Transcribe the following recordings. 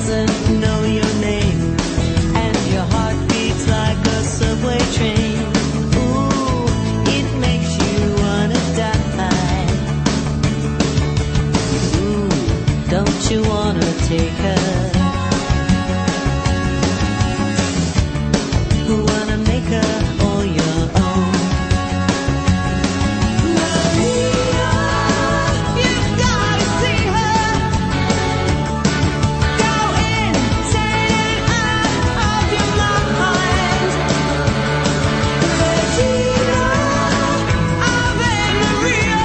doesn't know your name, and your heart beats like a subway train. Ooh, it makes you wanna die. Ooh, don't you wanna take her? Wanna make her all your own. Maria, you've gotta see her. Go insane out of your mind. Regina, Ave Maria.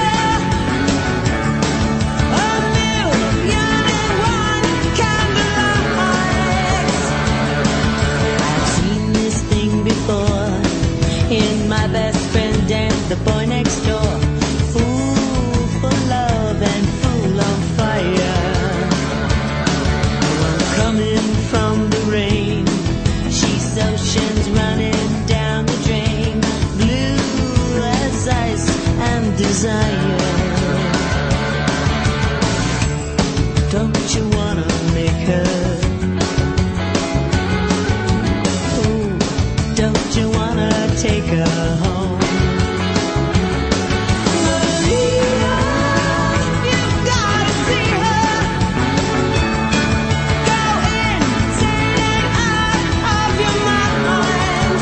A million and one candlelights. I've seen this thing before in my best friend and the boy next door. Fool for love and fool on fire. I'm coming from the rain. She's oceans running down the drain. Blue as ice and desire. Don't you wanna make her? Ooh, don't you wanna take her home? Maria, you've gotta see her. Go insane out of your mind.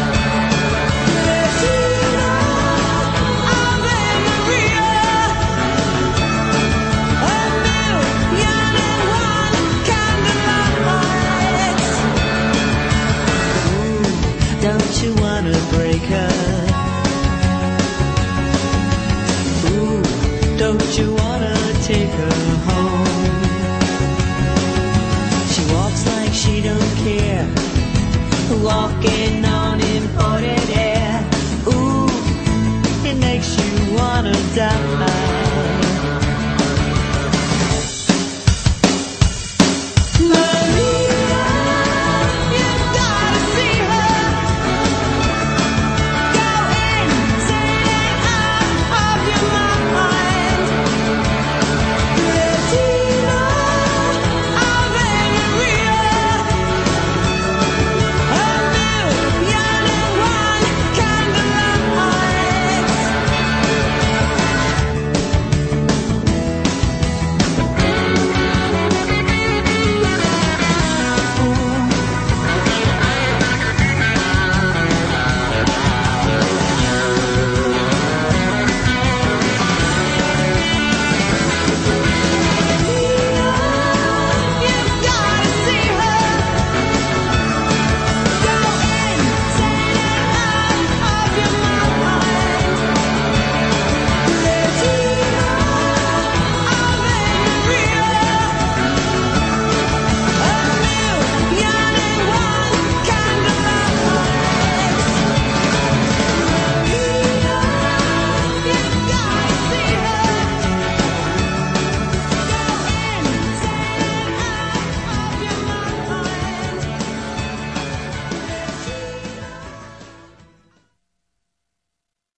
Regina, Ave Maria. A million and one candlelights. Ooh, don't you wanna break her? Ooh, don't you wanna take her home? She walks like she don't care, walking on imported air. Ooh, it makes you wanna die.